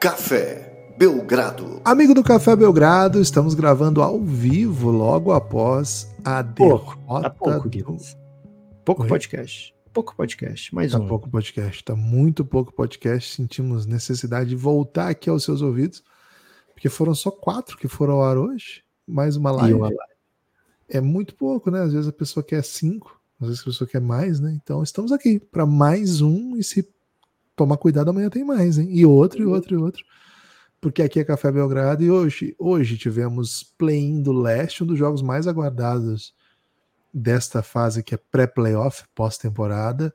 Café Belgrado. Amigo do Café Belgrado, estamos gravando ao vivo logo após a derrota Pouco podcast, mais tá um. Pouco podcast, tá muito pouco podcast. Sentimos necessidade de voltar aqui aos seus ouvidos, porque foram só 4 que foram ao ar hoje, mais uma live. É muito pouco, né? Às vezes a pessoa quer 5, às vezes a pessoa quer mais, né? Então estamos aqui para mais um, e se tomar cuidado amanhã tem mais, hein? E outro. Porque aqui é Café Belgrado e hoje tivemos play-in do leste, um dos jogos mais aguardados desta fase que é pré-playoff, pós-temporada.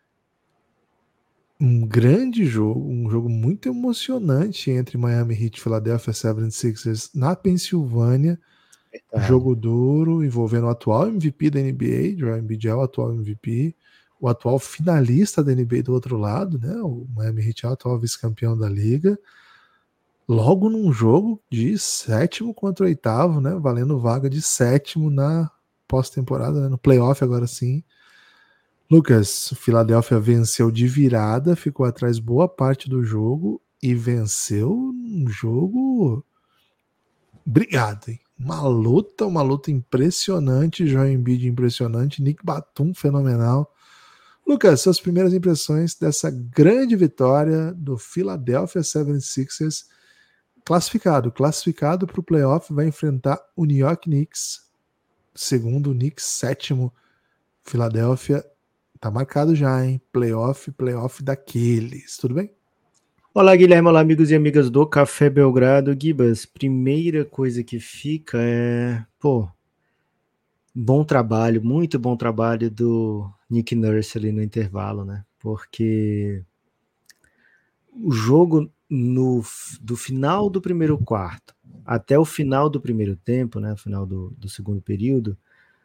Um grande jogo, um jogo muito emocionante entre Miami Heat e Philadelphia 76ers na Pensilvânia. Jogo duro, envolvendo o atual MVP da NBA, Joel Embiid é o atual MVP, o atual finalista da NBA do outro lado, né? O Miami Heat é o atual vice-campeão da liga. Logo num jogo de 7º contra 8º, né? Valendo vaga de 7º na pós-temporada, né? No playoff agora sim. Lucas, o Philadelphia venceu de virada, ficou atrás boa parte do jogo e venceu um jogo brigado, hein? Uma luta impressionante, Joel Embiid impressionante, Nick Batum fenomenal. Lucas, suas primeiras impressões dessa grande vitória do Philadelphia 76ers, classificado para o playoff, vai enfrentar o New York Knicks, segundo o Knicks, 7º. Philadelphia tá marcado já, hein? Playoff daqueles, tudo bem? Olá, Guilherme, olá, amigos e amigas do Café Belgrado. Gibas, primeira coisa que fica é, bom trabalho, muito bom trabalho do Nick Nurse ali no intervalo, né? Porque o jogo do final do primeiro quarto até o final do primeiro tempo, né? Final do segundo período,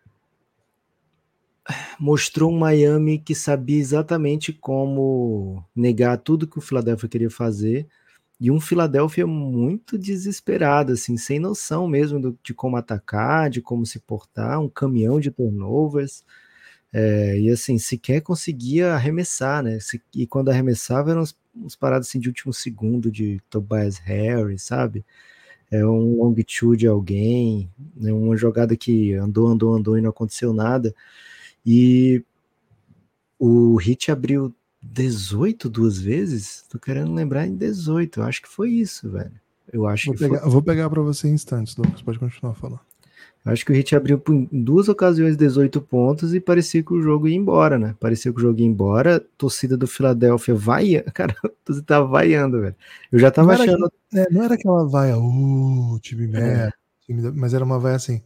mostrou um Miami que sabia exatamente como negar tudo que o Philadelphia queria fazer, e um Philadelphia muito desesperado, assim, sem noção mesmo de como atacar, de como se portar, um caminhão de turnovers, e assim, sequer conseguia arremessar, né? E quando arremessava eram uns paradas assim, de último segundo de Tobias Harris, sabe? Um long two de alguém, né? Uma jogada que andou e não aconteceu nada. E o Heat abriu 18 duas vezes? Tô querendo lembrar em 18, eu acho que foi isso, velho. Eu vou pegar para você em instantes, Lucas, pode continuar falando. Eu acho que o Heat abriu em 2 ocasiões 18 pontos e parecia que o jogo ia embora, né? A torcida do Philadelphia cara, a torcida tava vaiando, velho. Eu já tava achando... Não era aquela vaia, time merda, mas era uma vaia assim,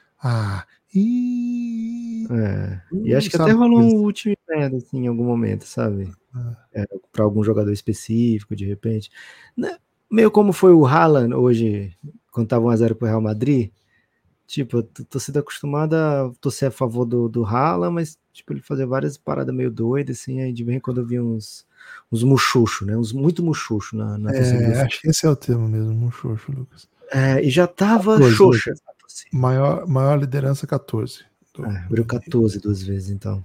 E acho que até rolou um último merda, assim, em algum momento, sabe? Para algum jogador específico, de repente. Né? Meio como foi o Haaland hoje, quando tava 1-0 pro Real Madrid. Tipo, eu tô sendo acostumada a torcer a favor do Haaland, mas tipo, ele fazia várias paradas meio doidas, assim, aí de vez em quando eu vi uns muxuxo, né? Uns muito muxuxo na torcida. Acho que esse é o termo mesmo, muxuxo, Lucas. E já tava xoxa. Maior liderança 14. Abriu 14 duas vezes, então.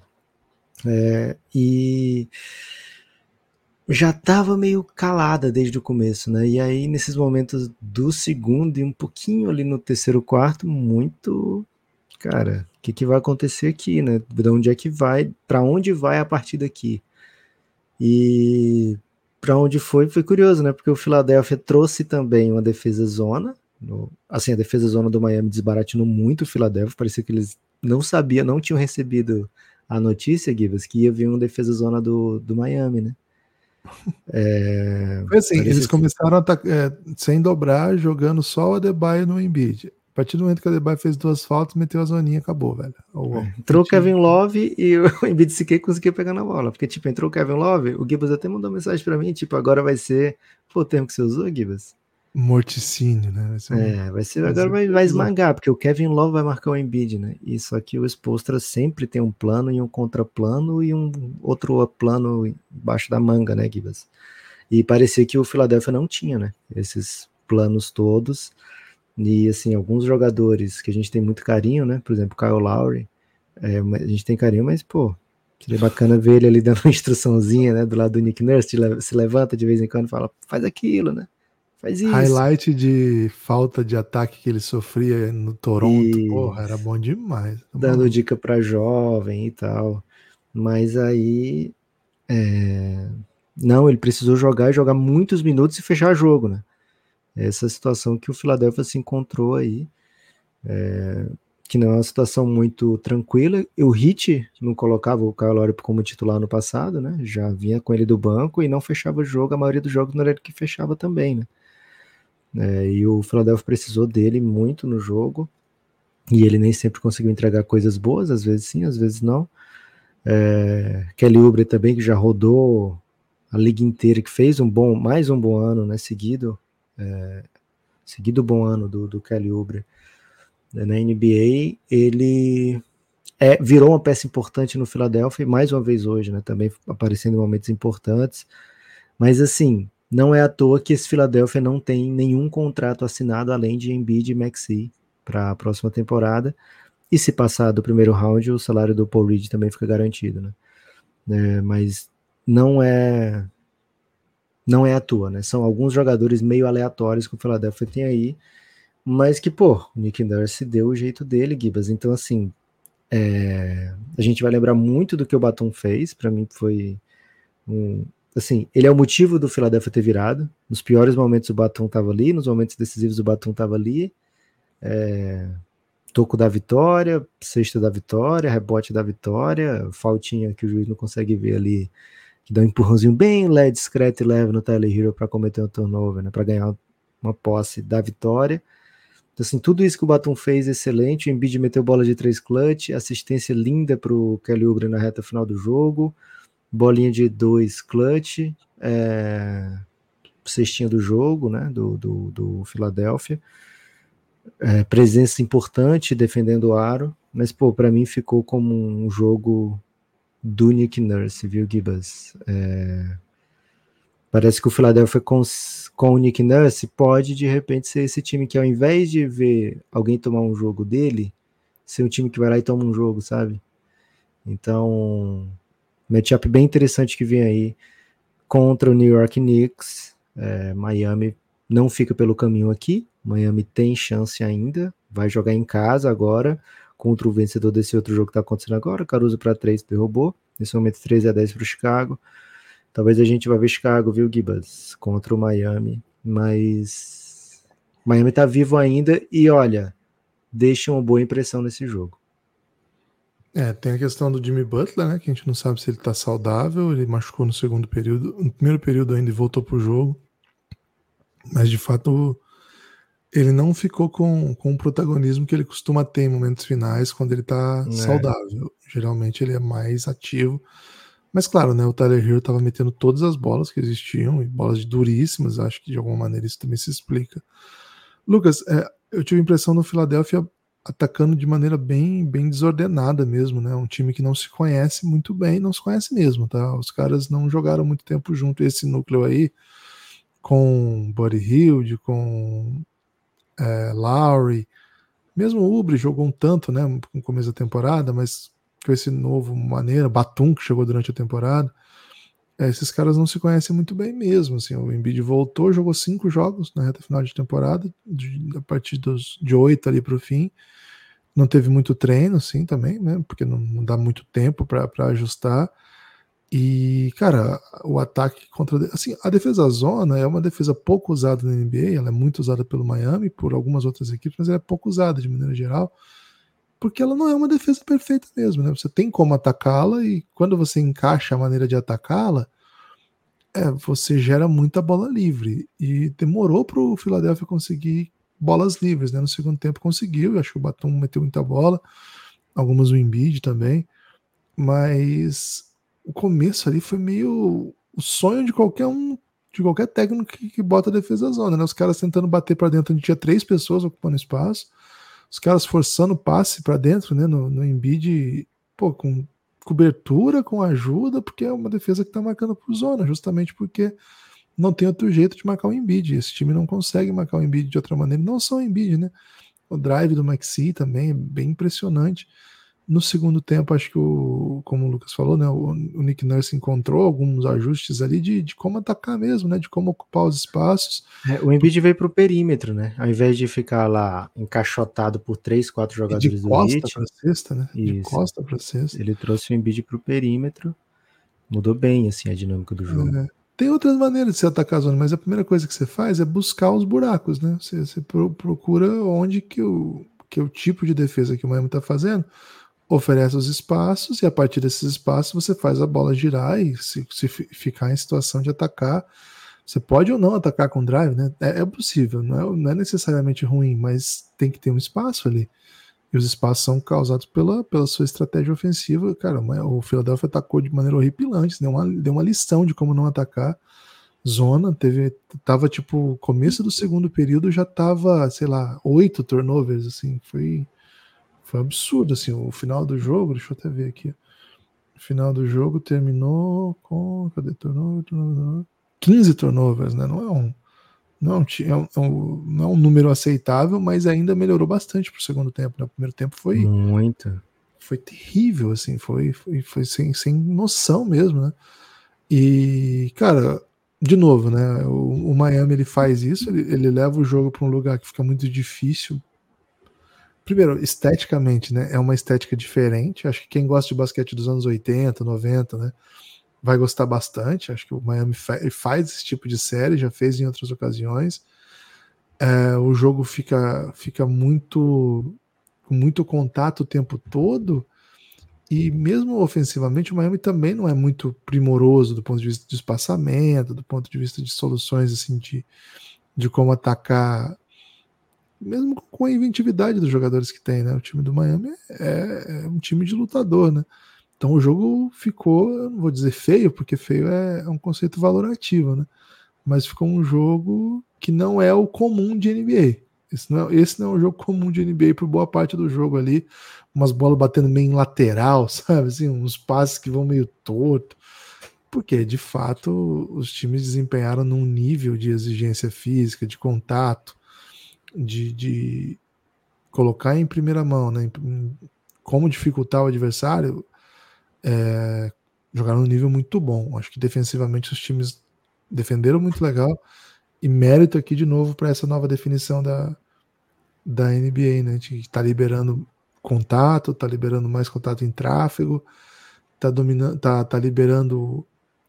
E já tava meio calada desde o começo, né? E aí, nesses momentos do segundo e um pouquinho ali no terceiro quarto, muito... Cara, o que vai acontecer aqui, né? De onde é que vai? Para onde vai a partir daqui? E para onde foi curioso, né? Porque o Philadelphia trouxe também uma defesa zona. Assim, a defesa zona do Miami desbaratinou muito o Philadelphia. Parecia que eles não tinham recebido a notícia, Gibas, que ia vir uma defesa zona do Miami, né? Foi assim, eles começaram sem dobrar, jogando só o Adebayo no Embiid. A partir do momento que o Adebayo fez 2 faltas, meteu a zoninha, acabou, velho. Entrou o Kevin Love e o Embiid sequer conseguia pegar na bola. Porque, tipo, entrou o Kevin Love, o Gibas até mandou mensagem pra mim, tipo, agora vai ser... Pô, o termo que você usou, Gibas? Morticínio, né? Agora vai esmagar, porque o Kevin Love vai marcar o Embiid, né? E só que o Spoelstra sempre tem um plano e um contraplano e um outro plano embaixo da manga, né, Gibas? E parecia que o Philadelphia não tinha, né? Esses planos todos. E, assim, alguns jogadores que a gente tem muito carinho, né? Por exemplo, Kyle Lowry. A gente tem carinho, mas, seria bacana ver ele ali dando uma instruçãozinha, né? Do lado do Nick Nurse, se levanta de vez em quando e fala, faz aquilo, né? Faz isso. Highlight de falta de ataque que ele sofria no Toronto. E Porra, era bom demais. dando dica para jovem e tal. Mas aí não, ele precisou jogar e jogar muitos minutos e fechar jogo, né? Essa situação que o Philadelphia se encontrou aí, que não é uma situação muito tranquila. O Heat não colocava o Kyle Lowry como titular no passado, né? Já vinha com ele do banco e não fechava jogo. A maioria dos jogos não era ele que fechava também, né? E o Philadelphia precisou dele muito no jogo. E ele nem sempre conseguiu entregar coisas boas, às vezes sim, às vezes não. Kelly Oubre também, que já rodou a liga inteira, que fez mais um bom ano, né, seguido bom ano do Kelly Oubre na NBA. Ele virou uma peça importante no Philadelphia, mais uma vez hoje, né, também aparecendo em momentos importantes. Mas assim, não é à toa que esse Philadelphia não tem nenhum contrato assinado além de Embiid e Maxey para a próxima temporada. E se passar do primeiro round, o salário do Paul Reed também fica garantido, né? Mas não é à toa, né? São alguns jogadores meio aleatórios que o Philadelphia tem aí, mas que, pô, o Nick Nurse deu o jeito dele, Gibas. Então, assim, a gente vai lembrar muito do que o Batum fez. Para mim foi assim, ele é o motivo do Philadelphia ter virado. Nos piores momentos o Batum estava ali, nos momentos decisivos o Batum estava ali. Toco da vitória, cesta da vitória, rebote da vitória, faltinha que o juiz não consegue ver ali, que dá um empurrãozinho bem discreto e leve no Tyler Hero para cometer um turnover, né, para ganhar uma posse da vitória. Então, assim, tudo isso que o Batum fez excelente. O Embiid meteu bola de 3 clutch, assistência linda para o Kelly Oubre na reta final do jogo, bolinha de 2 clutch, cestinha do jogo, né, do Philadelphia. Presença importante defendendo o aro, mas, pô, pra mim ficou como um jogo do Nick Nurse, viu, Gibas? Parece que o Philadelphia com o Nick Nurse pode, de repente, ser esse time que, ao invés de ver alguém tomar um jogo dele, ser um time que vai lá e toma um jogo, sabe? Então, matchup bem interessante que vem aí contra o New York Knicks. Miami não fica pelo caminho aqui. Miami tem chance ainda, vai jogar em casa agora contra o vencedor desse outro jogo que está acontecendo agora. Caruso para 3 derrubou, nesse momento 13-10 para o Chicago. Talvez a gente vá ver Chicago, viu, Gibas, contra o Miami, mas Miami tá vivo ainda e, olha, deixa uma boa impressão nesse jogo. Tem a questão do Jimmy Butler, né, que a gente não sabe se ele tá saudável. Ele machucou no segundo período, no primeiro período ainda, e voltou pro jogo, mas de fato ele não ficou com o protagonismo que ele costuma ter em momentos finais quando ele tá saudável. Geralmente ele é mais ativo. Mas claro, né, o Tyler Hero tava metendo todas as bolas que existiam, e bolas duríssimas. Acho que de alguma maneira isso também se explica. Lucas, eu tive a impressão do Philadelphia atacando de maneira bem, bem desordenada mesmo, né? Um time que não se conhece muito bem, não se conhece mesmo, tá? Os caras não jogaram muito tempo junto. Esse núcleo aí, com Buddy Hield, com Lowry, mesmo o Oubre jogou um tanto, né, no começo da temporada, mas com esse novo maneira, Batum que chegou durante a temporada, esses caras não se conhecem muito bem mesmo, assim. O Embiid voltou, jogou 5 jogos na reta final de temporada, a partir de 8 ali pro fim, não teve muito treino, assim, também, né, porque não dá muito tempo para ajustar. E, cara, o ataque assim, a defesa zona é uma defesa pouco usada na NBA, ela é muito usada pelo Miami, por algumas outras equipes, mas ela é pouco usada de maneira geral, porque ela não é uma defesa perfeita mesmo, né? Você tem como atacá-la, e quando você encaixa a maneira de atacá-la, você gera muita bola livre. E demorou para o Philadelphia conseguir bolas livres, né? No segundo tempo conseguiu, eu acho que o Batum meteu muita bola, algumas o Embiid também, mas o começo ali foi meio o sonho de qualquer técnico que bota a defesa zona, né? Os caras tentando bater para dentro, onde tinha 3 pessoas ocupando espaço, os caras forçando o passe para dentro, né? No Embiid, pô, com cobertura, com ajuda, porque é uma defesa que tá marcando por zona, justamente porque não tem outro jeito de marcar o Embiid. Esse time não consegue marcar o Embiid de outra maneira, não só o Embiid, né? O drive do Maxey também é bem impressionante. No segundo tempo, acho que como o Lucas falou, né, o Nick Nurse encontrou alguns ajustes ali de como atacar mesmo, né, de como ocupar os espaços. O Embiid veio pro perímetro, né? Ao invés de ficar lá encaixotado por 3, 4 jogadores do Heat. De costa para cesta, né? Isso. De costa para cesta. Ele trouxe o Embiid pro perímetro. Mudou bem, assim, a dinâmica do jogo. Tem outras maneiras de você atacar a zona, mas a primeira coisa que você faz é buscar os buracos, né? Você procura onde que o tipo de defesa que o Miami está fazendo oferece os espaços, e a partir desses espaços você faz a bola girar, e se ficar em situação de atacar, você pode ou não atacar com drive, né? É possível, não é necessariamente ruim, mas tem que ter um espaço ali. E os espaços são causados pela sua estratégia ofensiva. Cara, o Philadelphia atacou de maneira horripilante, deu uma lição de como não atacar zona. Tava tipo, começo do segundo período já tava, sei lá, 8 turnovers, assim, foi absurdo, assim, o final do jogo, deixa eu até ver aqui. O final do jogo terminou com, cadê turnover? 15 turnovers, né? Não é um número aceitável, mas ainda melhorou bastante pro segundo tempo, né? O primeiro tempo foi terrível, assim, foi sem noção mesmo, né? E, cara, de novo, né? O Miami, ele faz isso, ele leva o jogo para um lugar que fica muito difícil. Primeiro, esteticamente, né? É uma estética diferente. Acho que quem gosta de basquete dos anos 80, 90, né? Vai gostar bastante. Acho que o Miami faz esse tipo de série, já fez em outras ocasiões. O jogo fica com muito contato o tempo todo, e mesmo ofensivamente o Miami também não é muito primoroso do ponto de vista de espaçamento, do ponto de vista de soluções, assim, de como atacar, mesmo com a inventividade dos jogadores que tem, né? O time do Miami é um time de lutador, né? Então o jogo ficou, eu não vou dizer feio, porque feio é um conceito valorativo, né? Mas ficou um jogo que não é o comum de NBA. Esse não é um jogo comum de NBA por boa parte do jogo ali. Umas bolas batendo meio em lateral, sabe? Assim, uns passes que vão meio torto. Porque, de fato, os times desempenharam num nível de exigência física, de contato, de colocar em primeira mão, né? Como dificultar o adversário, jogaram num nível muito bom. Acho que defensivamente os times defenderam muito legal, e mérito aqui de novo para essa nova definição da NBA, né? De tá liberando contato, tá liberando mais contato em tráfego, tá liberando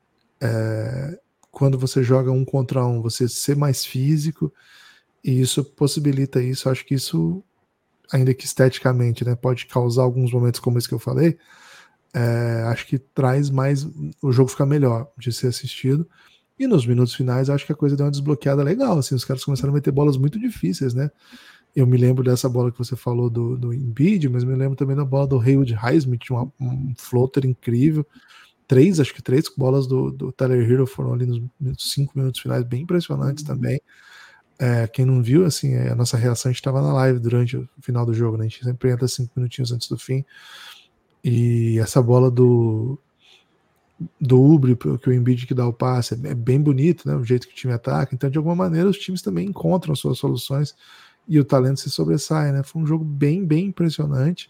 quando você joga 1 contra 1, você ser mais físico, e isso possibilita isso. Acho que isso, ainda que esteticamente, né, pode causar alguns momentos como esse que eu falei, acho que traz mais, o jogo fica melhor de ser assistido. E nos minutos finais, acho que a coisa deu uma desbloqueada legal, assim, os caras começaram a meter bolas muito difíceis, né? Eu me lembro dessa bola que você falou do Embiid, mas me lembro também da bola do Haywood Highsmith, um floater incrível. Acho que três bolas do Tyler Hero foram ali nos 5 minutos finais, bem impressionantes também. Quem não viu, assim, a nossa reação, a gente estava na live durante o final do jogo, né? A gente sempre entra 5 minutinhos antes do fim. E essa bola do Ubre, que o Embiid que dá o passe, é bem bonito, né? O jeito que o time ataca. Então, de alguma maneira, os times também encontram suas soluções e o talento se sobressai, né? Foi um jogo bem, bem impressionante.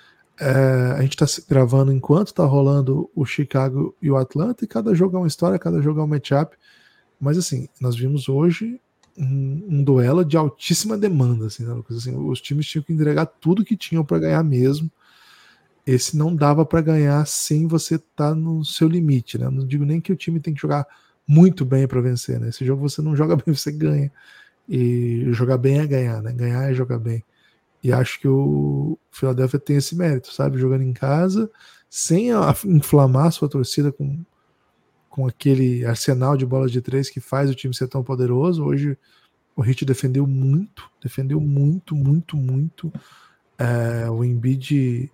A gente está gravando enquanto está rolando o Chicago e o Atlanta, e cada jogo é uma história, cada jogo é um matchup. Mas, assim, nós vimos hoje um duelo de altíssima demanda, assim, né? Assim, os times tinham que entregar tudo que tinham para ganhar mesmo. Esse não dava para ganhar sem você estar no seu limite, né? Não digo nem que o time tem que jogar muito bem para vencer, né? Esse jogo você não joga bem, você ganha. E jogar bem é ganhar, né? Ganhar é jogar bem. E acho que o Philadelphia tem esse mérito, sabe? Jogando em casa, sem inflamar a sua torcida com aquele arsenal de bolas de 3 que faz o time ser tão poderoso. Hoje o Heat defendeu muito, muito. O Embiid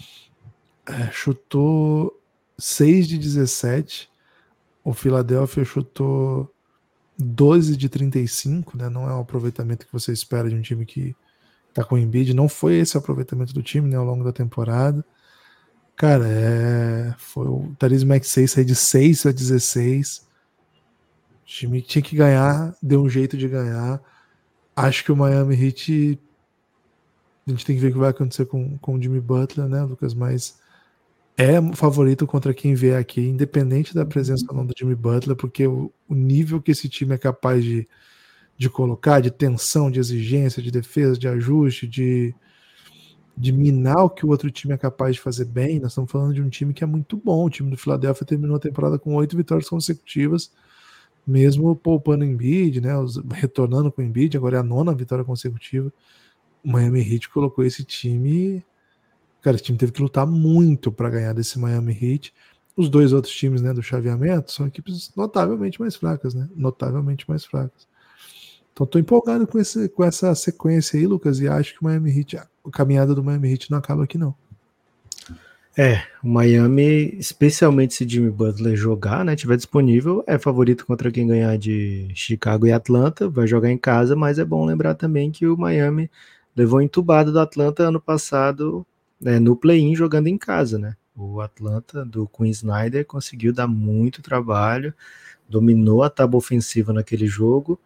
chutou 6 de 17, o Philadelphia chutou 12 de 35, né? Não é um aproveitamento que você espera de um time que tá com o Embiid. Não foi esse o aproveitamento do time, né, ao longo da temporada. Cara, foi o Tyrese Maxey sair de 6 a 16. O time tinha que ganhar, deu um jeito de ganhar. Acho que o Miami Heat A gente tem que ver o que vai acontecer com o Jimmy Butler, né, Lucas? Mas é favorito contra quem vier aqui, independente da presença ou não do Jimmy Butler, porque o nível que esse time é capaz de colocar, de tensão, de exigência, de defesa, de ajuste, de minar o que o outro time é capaz de fazer bem. Nós estamos falando de um time que é muito bom. O time do Philadelphia terminou a temporada com 8 vitórias consecutivas, mesmo poupando o Embiid, né, retornando com o Embiid, agora é a 9ª vitória consecutiva. O Miami Heat colocou esse time... Cara, esse time teve que lutar muito para ganhar desse Miami Heat. Os 2 outros times, né, do chaveamento são equipes notavelmente mais fracas, né? Notavelmente mais fracas. Então tô empolgado com essa sequência aí, Lucas, e acho que o Miami Heat, a caminhada do Miami Heat não acaba aqui, não. O Miami, especialmente se Jimmy Butler jogar, né, tiver disponível, é favorito contra quem ganhar de Chicago e Atlanta, vai jogar em casa, mas é bom lembrar também que o Miami levou entubado do Atlanta ano passado, no play-in jogando em casa, né? O Atlanta do Quinn Snyder conseguiu dar muito trabalho, dominou a tábua ofensiva naquele jogo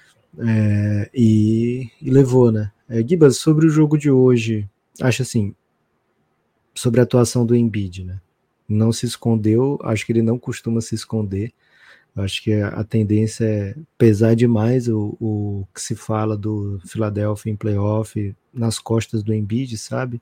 e levou, né? Gibas, sobre o jogo de hoje, acho assim, sobre a atuação do Embiid, né? Não se escondeu, acho que ele não costuma se esconder. Acho que a tendência é pesar demais o que se fala do Philadelphia em playoff nas costas do Embiid, sabe?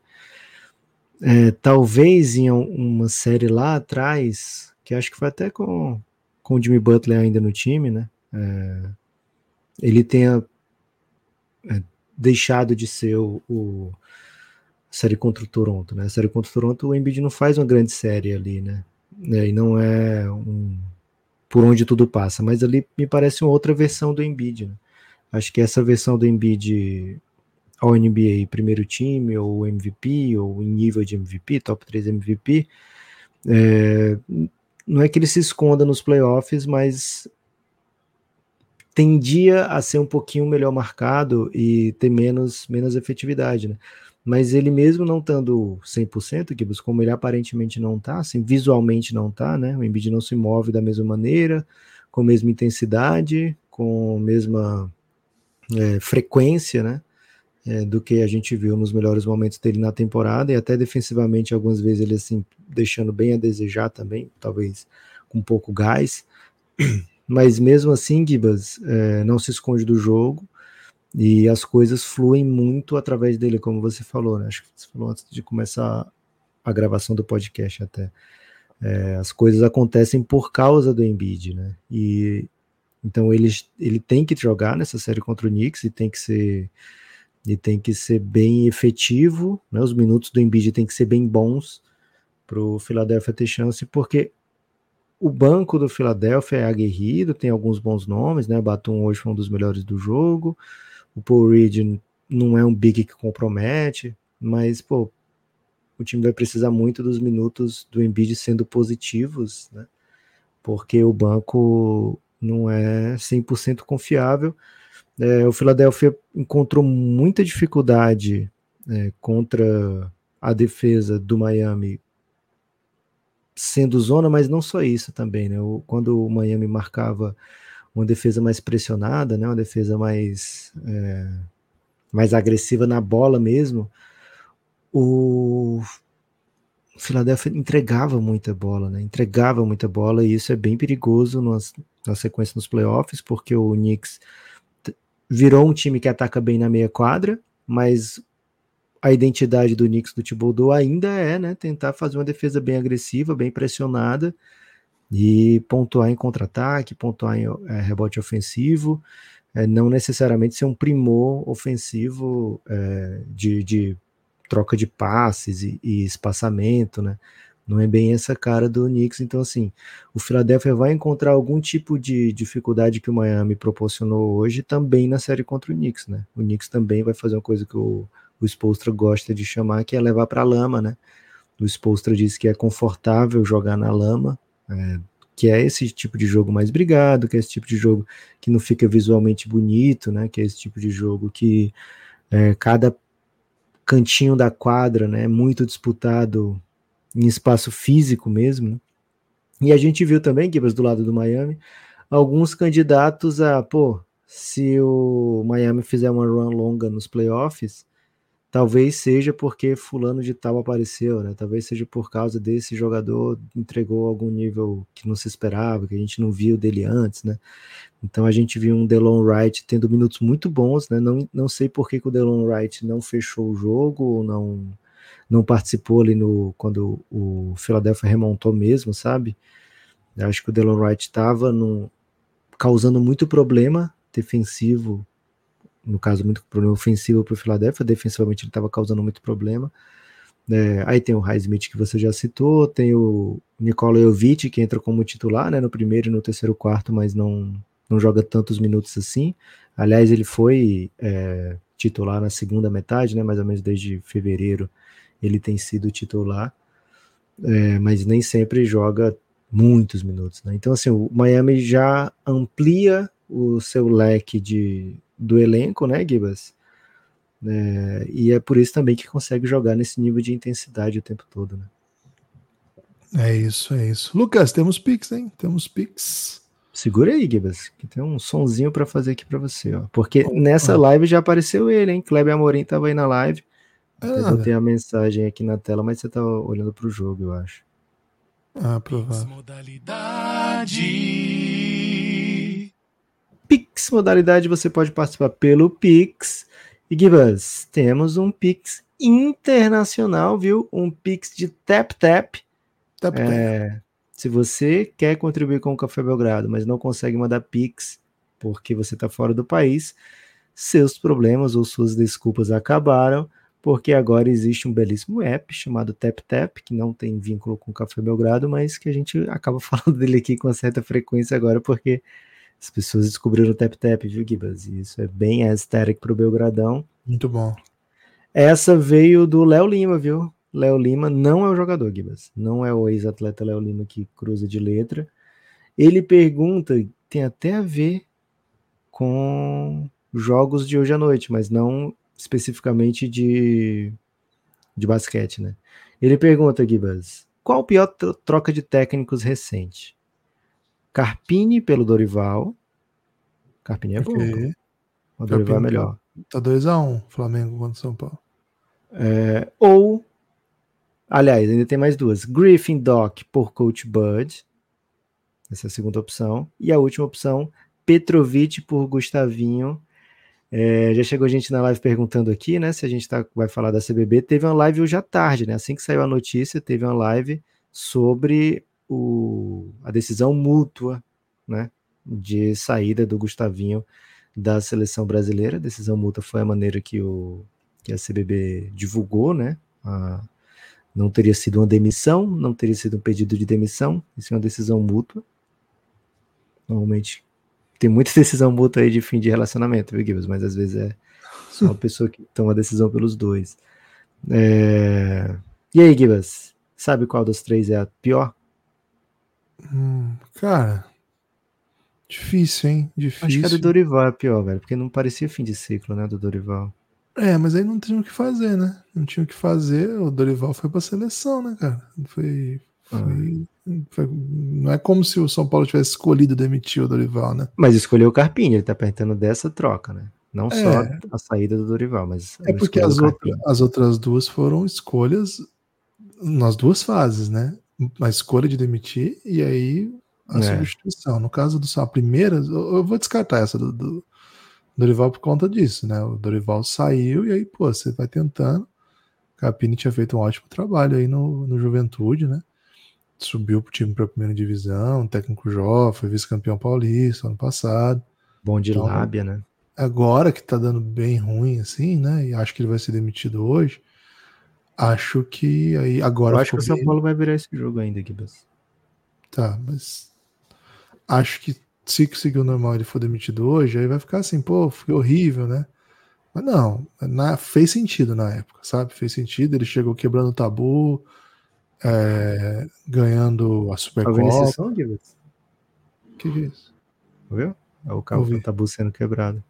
Talvez em uma série lá atrás, que acho que foi até com o Jimmy Butler ainda no time, né? Ele tenha deixado de ser o série contra o Toronto, né? A série contra o Toronto, o Embiid não faz uma grande série ali, né? E não é por onde tudo passa, mas ali me parece uma outra versão do Embiid, né? Acho que essa versão do Embiid ao NBA primeiro time, ou MVP, ou em nível de MVP, top 3 MVP, não é que ele se esconda nos playoffs, mas tendia a ser um pouquinho melhor marcado e ter menos efetividade, né? Mas ele mesmo não estando 100%, Gibbs, como ele aparentemente não está, assim, visualmente não está, né? O Embiid não se move da mesma maneira, com a mesma intensidade, com a mesma frequência, né? Do que a gente viu nos melhores momentos dele na temporada, e até defensivamente algumas vezes ele assim deixando bem a desejar também, talvez com pouco gás, mas mesmo assim, Gibas, não se esconde do jogo e as coisas fluem muito através dele, como você falou, né? Acho que você falou antes de começar a gravação do podcast até. As coisas acontecem por causa do Embiid, né? E então ele tem que jogar nessa série contra o Knicks e tem que ser bem efetivo, né? Os minutos do Embiid tem que ser bem bons para o Philadelphia ter chance, porque o banco do Philadelphia é aguerrido, tem alguns bons nomes, né? Batum hoje foi um dos melhores do jogo, o Paul Reed não é um big que compromete, mas, pô, o time vai precisar muito dos minutos do Embiid sendo positivos, né? Porque o banco não é 100% confiável. O Philadelphia encontrou muita dificuldade contra a defesa do Miami sendo zona, mas não só isso também, né? Quando o Miami marcava uma defesa mais pressionada, né? Uma defesa mais agressiva na bola mesmo, o Philadelphia entregava muita bola, né? Entregava muita bola, e isso é bem perigoso na sequência nos playoffs, porque o Knicks virou um time que ataca bem na meia quadra, mas a identidade do Knicks do Thibodeau ainda é, né, tentar fazer uma defesa bem agressiva, bem pressionada e pontuar em contra-ataque, pontuar em rebote ofensivo, não necessariamente ser um primor ofensivo de troca de passes e espaçamento, né? Não é bem essa cara do Knicks. Então, assim, o Philadelphia vai encontrar algum tipo de dificuldade que o Miami proporcionou hoje também na série contra o Knicks, né? O Knicks também vai fazer uma coisa que o Spoelstra gosta de chamar, que é levar para a lama, né? O Spoelstra diz que é confortável jogar na lama, que é esse tipo de jogo mais brigado, que é esse tipo de jogo que não fica visualmente bonito, né? Que é esse tipo de jogo que cada cantinho da quadra, né, é muito disputado em espaço físico mesmo, né? E a gente viu também, Gibas, do lado do Miami, alguns candidatos a, se o Miami fizer uma run longa nos playoffs, talvez seja porque fulano de tal apareceu, né? Talvez seja por causa desse jogador entregou algum nível que não se esperava, que a gente não viu dele antes, né? Então a gente viu um Delon Wright tendo minutos muito bons, né? Não sei por que o Delon Wright não fechou o jogo, ou não participou ali quando o Philadelphia remontou mesmo, sabe? Eu acho que o Delon Wright estava causando muito problema defensivo, no caso, muito problema ofensivo para o Philadelphia, defensivamente ele estava causando muito problema. Aí tem o Highsmith que você já citou, tem o Nikola Jovic que entra como titular, né, no primeiro e no terceiro quarto, mas não joga tantos minutos assim. Aliás, ele foi titular na segunda metade, né, mais ou menos desde fevereiro ele tem sido titular, mas nem sempre joga muitos minutos, né? Então, assim, o Miami já amplia o seu leque do elenco, né, Gibas? E é por isso também que consegue jogar nesse nível de intensidade o tempo todo, né? É isso, é isso. Lucas, temos Pix, hein? Temos Pix. Segura aí, Gibas, que tem um sonzinho para fazer aqui para você, ó. Porque nessa live já apareceu ele, hein? Kleber Amorim tava aí na live. Até botei a mensagem aqui na tela, mas você tá olhando pro jogo, eu acho. Provável. Pix Modalidade, você pode participar pelo Pix. E Gibas, temos um Pix internacional, viu? Um Pix de Tap. Se você quer contribuir com o Café Belgrado, mas não consegue mandar Pix porque você está fora do país, seus problemas ou suas desculpas acabaram, porque agora existe um belíssimo app chamado Tap, que não tem vínculo com o Café Belgrado, mas que a gente acaba falando dele aqui com certa frequência agora, porque as pessoas descobriram o Tap, viu, Gibas? E isso é bem aesthetic pro Belgradão. Muito bom. Essa veio do Léo Lima, viu? Léo Lima não é o jogador, Gibas. Não é o ex-atleta Léo Lima que cruza de letra. Ele pergunta, tem até a ver com jogos de hoje à noite, mas não especificamente de basquete, né? Ele pergunta, Gibas, qual a pior troca de técnicos recente? Carpini pelo Dorival. Carpini é bom, pô. O Dorival é melhor. Tá 2-1, Flamengo contra São Paulo. Ou, aliás, ainda tem mais duas. Griffin Doc por Coach Bud. Essa é a segunda opção. E a última opção, Petrovic por Gustavinho. Já chegou gente na live perguntando aqui, né, se a gente vai falar da CBB. Teve uma live hoje à tarde, né? Assim que saiu a notícia, teve uma live sobre a decisão mútua, né, de saída do Gustavinho da seleção brasileira. A decisão mútua foi a maneira que a CBB divulgou, né? Não teria sido uma demissão, não teria sido um pedido de demissão, isso é uma decisão mútua. Normalmente tem muita decisão mútua aí de fim de relacionamento, viu, Gibbs? Mas às vezes é só uma pessoa que toma a decisão pelos dois. E aí, Gibbs? Sabe qual dos três é a pior? Cara, difícil, hein? Difícil. Acho que a do Dorival é a pior, velho, porque não parecia fim de ciclo, né, do Dorival. Mas aí não tinha o que fazer, né? Não tinha o que fazer, o Dorival foi pra seleção, né, cara? Não é como se o São Paulo tivesse escolhido demitir o Dorival, né? Mas escolheu o Carpini, ele tá perguntando dessa troca, né? Não só a saída do Dorival, mas... porque as outras duas foram escolhas nas duas fases, né? A escolha de demitir e aí a substituição. No caso a primeira, eu vou descartar essa do Dorival por conta disso, né? O Dorival saiu e aí, você vai tentando. O Carpini tinha feito um ótimo trabalho aí no Juventude, né? Subiu pro time pra primeira divisão, técnico jovem, foi vice-campeão paulista ano passado. Bom de lábia, né? Agora que tá dando bem ruim, assim, né? E acho que ele vai ser demitido hoje. Acho que aí agora. Eu acho que o São Paulo vai virar esse jogo ainda, Gibas. Tá, mas acho que se seguir o normal ele for demitido hoje, aí vai ficar assim, foi horrível, né? Mas não, fez sentido na época, sabe? Fez sentido, ele chegou quebrando o tabu, ganhando a Supercopa. Tá vendo esse som, Gibas? O que é isso? Viu? É o tabu sendo quebrado.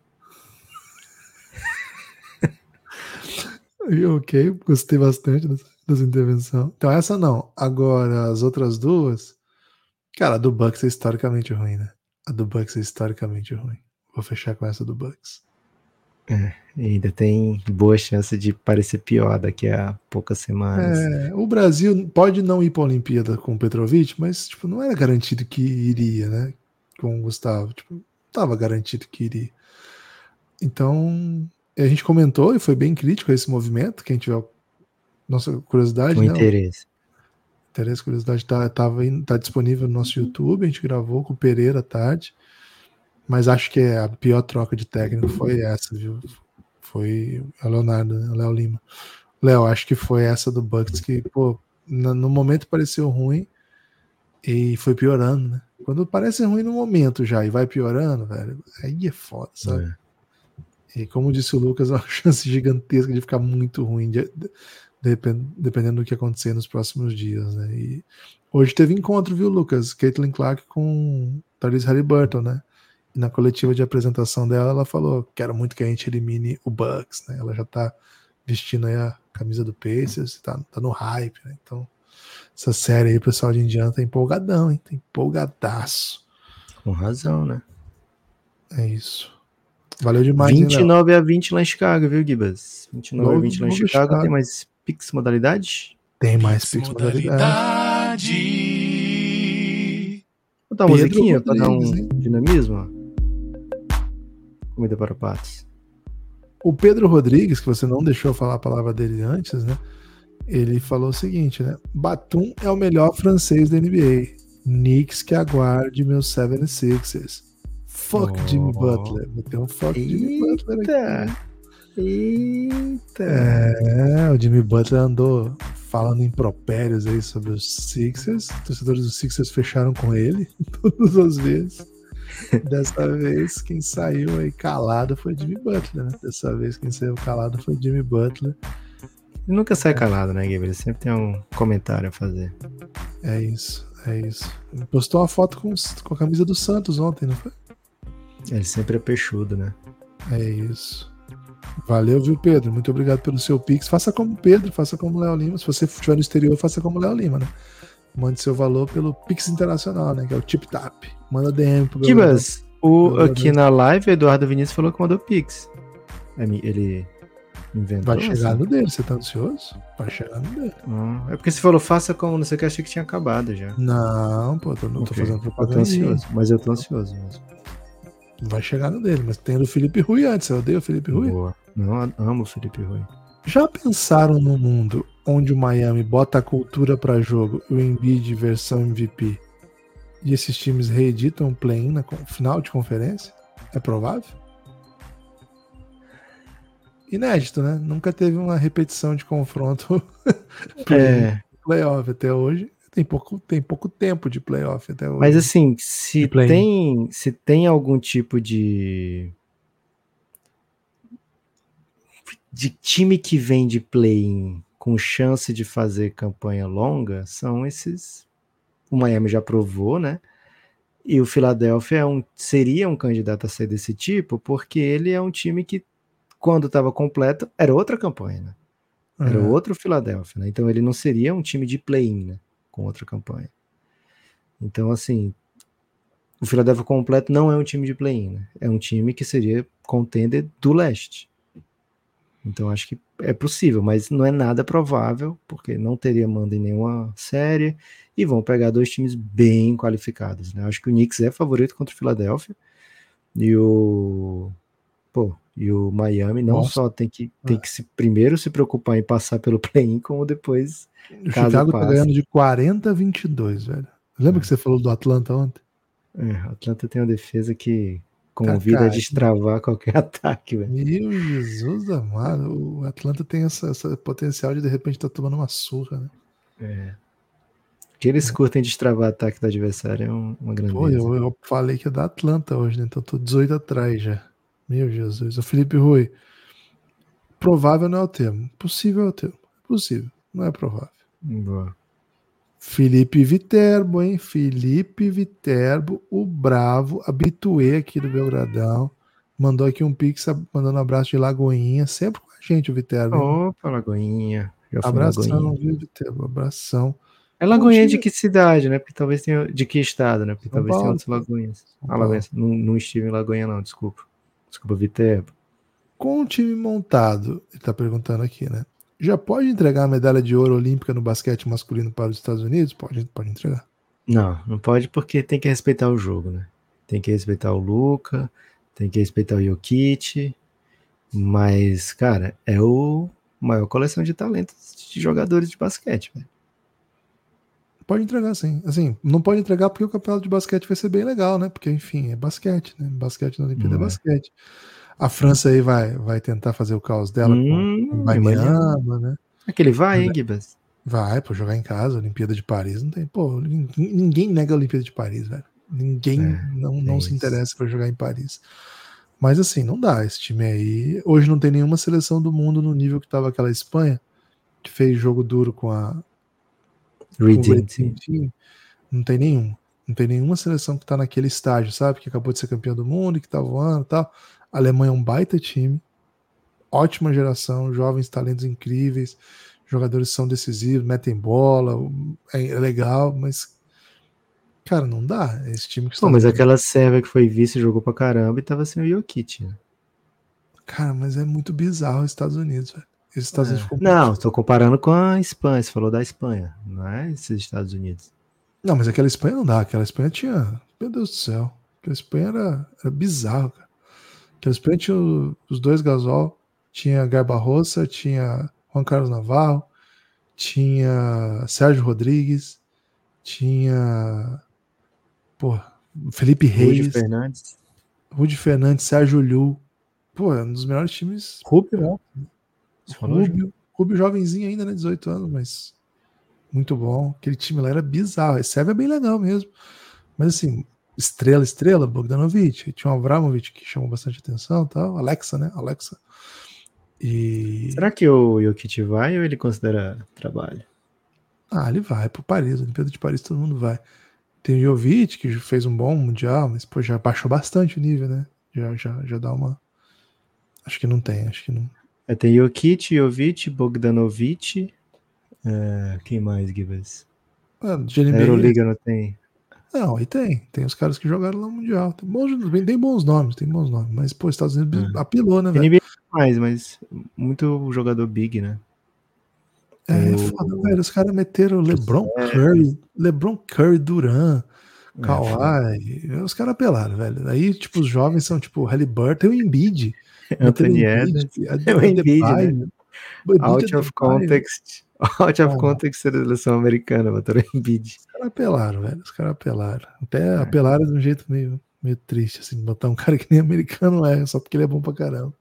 Ok, gostei bastante dessa intervenção. Então essa não. Agora, as outras duas... Cara, a do Bucks é historicamente ruim, né? A do Bucks é historicamente ruim. Vou fechar com essa do Bucks. Ainda tem boa chance de parecer pior daqui a poucas semanas. O Brasil pode não ir para a Olimpíada com o Petrovic, mas tipo, não era garantido que iria, né? Com o Gustavo. Tipo, não estava garantido que iria. Então, a gente comentou e foi bem crítico a esse movimento. Quem tiver nossa curiosidade, O né? interesse. Interesse, curiosidade, tá disponível no nosso YouTube. A gente gravou com o Pereira à tarde. Mas acho que a pior troca de técnico foi essa, viu? Foi o Leonardo, né? O Léo Lima. Léo, acho que foi essa do Bucks que, pô, no momento pareceu ruim e foi piorando, né? Quando parece ruim no momento já e vai piorando, velho, aí é foda, sabe? E como disse o Lucas, é uma chance gigantesca de ficar muito ruim, dependendo do que acontecer nos próximos dias, né? E hoje teve encontro, viu, Lucas? Caitlin Clark com Tyrese Haliburton, né? E na coletiva de apresentação dela, ela falou: quero muito que a gente elimine o Bucks, né? Ela já tá vestindo aí a camisa do Pacers, tá no hype, né? Então, essa série aí, o pessoal de Indiana tá empolgadão, hein? Tá empolgadaço. Com razão, né? É isso. Valeu demais, 29-20 lá em Chicago, viu, Gibas? 29-20 lá em Chicago. Tem mais Pix modalidade? Tem mais Pix modalidade. Vou botar uma musiquinha para dar um dinamismo. Comida para patos. O Pedro Rodrigues, que você não deixou falar a palavra dele antes, né? Ele falou o seguinte, né? Batum é o melhor francês da NBA. Knicks que aguarde meus 76ers. Fuck Jimmy Butler. Vou ter um fuck Jimmy Butler aqui. Eita! O Jimmy Butler andou falando impropérios aí sobre os Sixers. Os torcedores dos Sixers fecharam com ele todas as vezes. Dessa vez, quem saiu aí calado foi Jimmy Butler, né? Dessa vez, quem saiu calado foi Jimmy Butler. Ele nunca sai calado, né, Gabriel? Sempre tem um comentário a fazer. É isso. Ele postou uma foto com a camisa do Santos ontem, não foi? Ele sempre é peixudo, né? É isso. Valeu, viu, Pedro? Muito obrigado pelo seu Pix. Faça como Pedro, faça como Léo Lima. Se você estiver no exterior, faça como Léo Lima, né? Mande seu valor pelo Pix Internacional, né? Que é o TipTap. Manda DM pro Gibas, aqui na live, Eduardo Vinícius falou que mandou Pix. Ele inventou. Vai chegar no dele, você tá ansioso? Vai chegar no dele. É porque você falou, faça como, não sei o que, achei que tinha acabado já. Não, pô, não tô fazendo propaganda. Eu tô ansioso, mas eu tô ansioso mesmo. Vai chegar no dele, mas tem do Felipe Rui antes. Eu odeio o Felipe Rui. Boa. Não, amo o Felipe Rui. Já pensaram no mundo onde o Miami bota a cultura pra jogo e o Embiid versão MVP e esses times reeditam o play-in na final de conferência? É provável? Inédito, né? Nunca teve uma repetição de confronto playoff até hoje. Tem pouco tempo de playoff até hoje. Mas assim, se tem algum tipo de time que vem de play-in com chance de fazer campanha longa, são esses. O Miami já provou, né? E o Philadelphia seria um candidato a ser desse tipo, porque ele é um time que, quando estava completo, era outra campanha, né? Era outro Philadelphia, né? Então ele não seria um time de play-in, né? Com outra campanha. Então, assim, o Philadelphia completo não é um time de play-in, né? É um time que seria contender do leste. Então acho que é possível, mas não é nada provável, porque não teria mando em nenhuma série, e vão pegar dois times bem qualificados, né? Acho que o Knicks é favorito contra o Philadelphia, e o Miami não só tem que primeiro se preocupar em passar pelo play-in, como depois, o Chicago tá ganhando de 40-22, velho. Lembra que você falou do Atlanta ontem? O Atlanta tem uma defesa que convida a destravar qualquer ataque, velho. Meu Jesus amado, o Atlanta tem essa potencial de repente estar tomando uma surra, né? Que eles curtem destravar ataque do adversário é uma grandeza. Pô, eu falei que é da Atlanta hoje, né? Então tô 18 atrás já. Meu Jesus. O Felipe Rui, provável não é o termo. Possível é o termo. Possível, não é provável. Boa. Felipe Viterbo, hein? Felipe Viterbo, o bravo, habituê aqui do Belgradão. Mandou aqui um pix, mandando um abraço de Lagoinha. Sempre com a gente, o Viterbo. Opa, Lagoinha. Abração, viu, Viterbo? Abração. É Lagoinha de que cidade, né? Porque talvez tenha. De que estado, né? Porque São talvez Paulo, tenha outros Lagoinhas. Lagoinha. Não estive em Lagoinha, não, desculpa. Desculpa, Viterbo. com o time montado, ele tá perguntando aqui, né? Já pode entregar a medalha de ouro olímpica no basquete masculino para os Estados Unidos? Pode entregar. Não pode porque tem que respeitar o jogo, né? Tem que respeitar o Luka, tem que respeitar o Jokic, mas, cara, é o maior coleção de talentos de jogadores de basquete, velho. Pode entregar, sim. Assim, não pode entregar porque o campeonato de basquete vai ser bem legal, né? Porque, enfim, é basquete, né? Basquete na Olimpíada é basquete. A França aí vai tentar fazer o caos dela com o Banyama, né? Aquele vai, hein, Gibas? Vai, pô, jogar em casa, Olimpíada de Paris, não tem, pô, ninguém nega a Olimpíada de Paris, velho. Ninguém não se interessa pra jogar em Paris. Mas assim, não dá, esse time aí, hoje não tem nenhuma seleção do mundo no nível que tava aquela Espanha, que fez jogo duro com o Red Team, não tem nenhum. Não tem nenhuma seleção que tá naquele estágio, sabe? Que acabou de ser campeão do mundo, que tá voando e tal. A Alemanha é um baita time, ótima geração, jovens talentos incríveis, jogadores são decisivos, metem bola, é legal, mas cara, não dá. Esse time que Pô, mas aquela Sérvia que foi vice jogou pra caramba e tava sem o Jokic, né? Cara, mas é muito bizarro os Estados Unidos, velho. Esses Estados Unidos ficou Não, tô comparando com a Espanha, você falou da Espanha, não é esses Estados Unidos. Não, mas aquela Espanha não dá, aquela Espanha tinha, meu Deus do céu, aquela Espanha era bizarro, cara. Aquela Espanha tinha os dois Gasol, tinha Garbarrosa, tinha Juan Carlos Navarro, tinha Sérgio Rodrigues, tinha Felipe Reis, Rudy Fernandes, Sérgio Liu. Pô, é um dos melhores times. Rubio, não? Rubio jovenzinho ainda, né? 18 anos, mas muito bom. Aquele time lá era bizarro. Esse Sérvia é bem legal mesmo. Mas assim, estrela, Bogdanovic. Tinha o Abramovic que chamou bastante atenção, tal. Alexa, né? Alexa. E... Será que o Jokic vai ou ele considera trabalho? Ele vai pro Paris. Olimpíada de Paris todo mundo vai. Tem o Jovic, que fez um bom mundial, mas pô, já baixou bastante o nível, né? Já dá uma... Acho que não. Tem Jokic, Jovic, Bogdanovic. Quem mais, Gibas? De Euroliga não tem? Não, aí tem os caras que jogaram lá no Mundial. Tem bons nomes, mas, pô, Estados Unidos apelou, né, velho? NBA mais, mas muito jogador big, né? É foda, velho. Os caras meteram LeBron Curry, Durant, Kawhi. Os caras apelaram, velho. Aí, tipo, os jovens são, tipo, Halliburton, tem o Embiid. Anthony Edwards. É o Embiid, né? Out of context da seleção americana, botaram o Embiid. Os caras apelaram, velho. Até apelaram de um jeito meio triste, assim, botar um cara que nem americano só porque ele é bom pra caramba.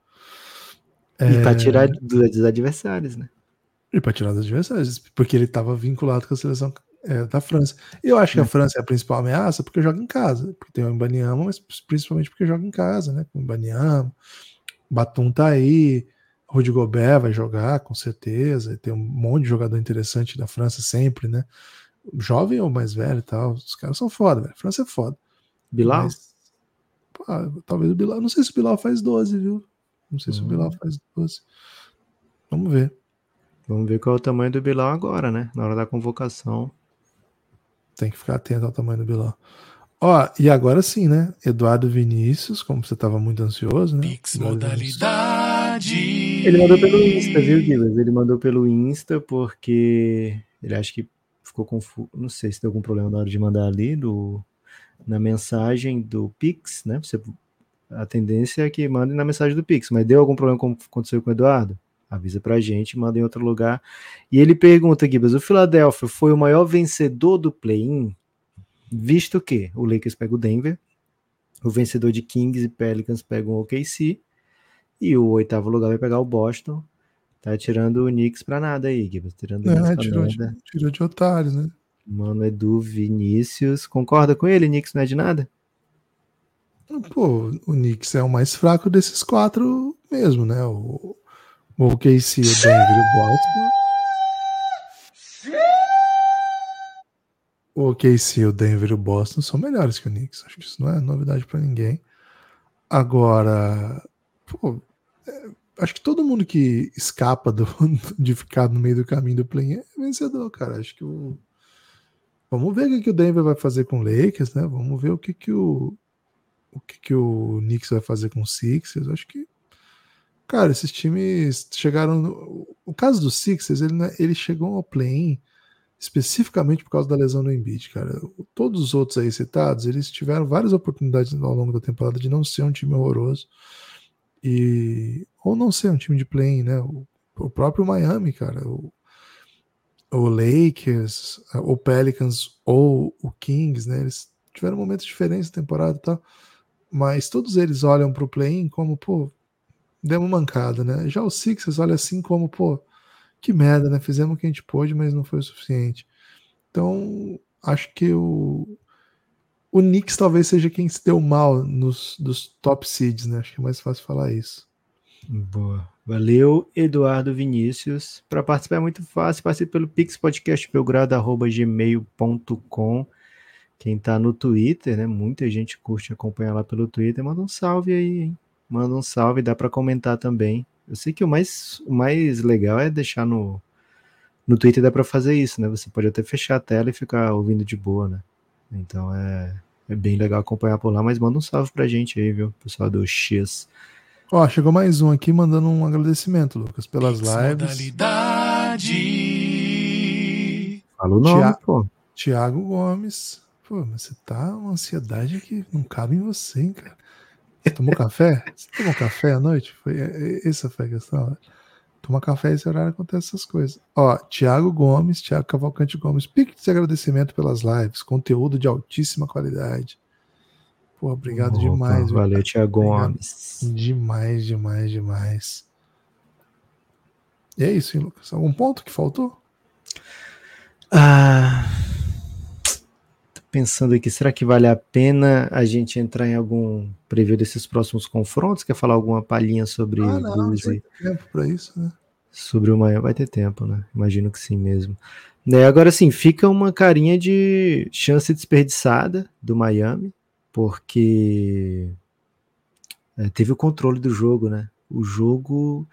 E pra tirar dos adversários, né? E pra tirar dos adversários, porque ele tava vinculado com a seleção da França. E eu acho que a França é a principal ameaça porque joga em casa. Porque tem o Mbanyama, mas principalmente porque joga em casa, né? Com o Mbanyama, Batum tá aí, Rudy Gobert vai jogar, com certeza. Tem um monte de jogador interessante da França sempre, né? Jovem ou mais velho e tal. Os caras são foda, velho. A França é foda. Bilal? Mas, talvez o Bilal. Não sei se o Bilal faz 12, viu? Não sei se o Bilal faz 12. Vamos ver. Vamos ver qual é o tamanho do Bilal agora, né? Na hora da convocação. Tem que ficar atento ao tamanho do Bilal. E agora sim, né? Eduardo Vinícius, como você estava muito ansioso, né? Pix modalidade. Ele mandou pelo Insta, viu, Guilherme? Ele mandou pelo Insta porque ele acha que ficou confuso. Não sei se deu algum problema na hora de mandar ali na mensagem do Pix, né? A tendência é que mandem na mensagem do Pix, mas deu algum problema como aconteceu com o Eduardo? Avisa pra gente, manda em outro lugar. E ele pergunta, Gibas, o Philadelphia foi o maior vencedor do play-in, visto que o Lakers pega o Denver, o vencedor de Kings e Pelicans pega o OKC, e o oitavo lugar vai pegar o Boston. Tá tirando o Knicks pra nada aí, Gibas. Tirou de otário, né? Mano, Edu Vinícius. Concorda com ele? Knicks não é de nada? Pô, o Knicks é o mais fraco desses quatro mesmo, né? O OKC, o Denver e o Boston. O OKC, o Denver e o Boston são melhores que o Knicks. Acho que isso não é novidade pra ninguém. Agora, acho que todo mundo que escapa de ficar no meio do caminho do play é vencedor, cara. Acho que vamos ver o que o Denver vai fazer com o Lakers, né? Vamos ver o que o Knicks vai fazer com o Sixers. Acho que Cara, esses times chegaram. O caso do Sixers, ele chegou ao play-in especificamente por causa da lesão do Embiid, cara. Todos os outros aí citados, eles tiveram várias oportunidades ao longo da temporada de não ser um time horroroso ou não ser um time de play-in, né? O próprio Miami, cara, o Lakers, o Pelicans ou o Kings, né? Eles tiveram momentos diferentes na temporada e tal, mas todos eles olham pro play-in como, pô, deu uma mancada, né? Já o Sixers olha assim como, pô, que merda, né? Fizemos o que a gente pôde, mas não foi o suficiente. Então, acho que o Knicks talvez seja quem se deu mal dos top seeds, né? Acho que é mais fácil falar isso. Boa. Valeu, Eduardo Vinícius. Para participar é muito fácil, participe pelo pixpodcastbelgrado@gmail.com. Quem tá no Twitter, né? Muita gente curte acompanhar lá pelo Twitter. Manda um salve aí, hein? Manda um salve, dá para comentar também. Eu sei que o mais legal é deixar no Twitter, dá para fazer isso, né? Você pode até fechar a tela e ficar ouvindo de boa, né? Então é bem legal acompanhar por lá, mas manda um salve pra gente aí, viu? Pessoal do X. Ó, chegou mais um aqui mandando um agradecimento, Lucas, pelas lives. Fala o nome, pô. Tiago Gomes. Pô, mas você tá uma ansiedade que não cabe em você, hein, cara. Você tomou café? Você tomou café à noite? Essa foi a questão. Toma café esse horário acontece essas coisas. Ó, Tiago Cavalcante Gomes. Pique de agradecimento pelas lives. Conteúdo de altíssima qualidade. Pô, obrigado demais. Valeu, cara. Tiago Gomes. Demais. E é isso, hein, Lucas? Algum ponto que faltou? Tô pensando aqui, será que vale a pena a gente entrar em algum preview desses próximos confrontos? Quer falar alguma palhinha sobre Bulls Vai ter tempo pra isso, né? Sobre o Miami? Vai ter tempo, né? Imagino que sim mesmo. Agora sim, fica uma carinha de chance desperdiçada do Miami, porque teve o controle do jogo, né? O jogo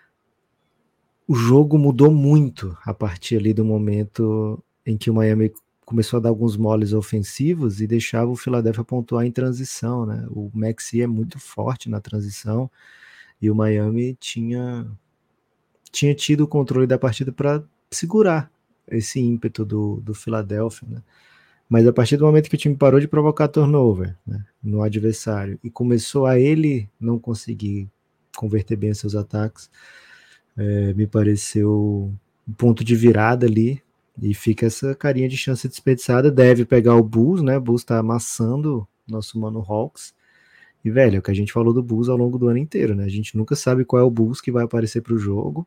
mudou muito a partir ali do momento em que o Miami começou a dar alguns moles ofensivos e deixava o Philadelphia pontuar em transição, né? O Maxey é muito forte na transição e o Miami tinha tido o controle da partida para segurar esse ímpeto do Philadelphia, né? Mas a partir do momento que o time parou de provocar turnover, né, no adversário e começou a ele não conseguir converter bem seus ataques, me pareceu um ponto de virada ali e fica essa carinha de chance desperdiçada. Deve pegar o Bulls, né? O Bulls tá amassando nosso mano Hawks. E, velho, é o que a gente falou do Bulls ao longo do ano inteiro, né? A gente nunca sabe qual é o Bulls que vai aparecer pro jogo.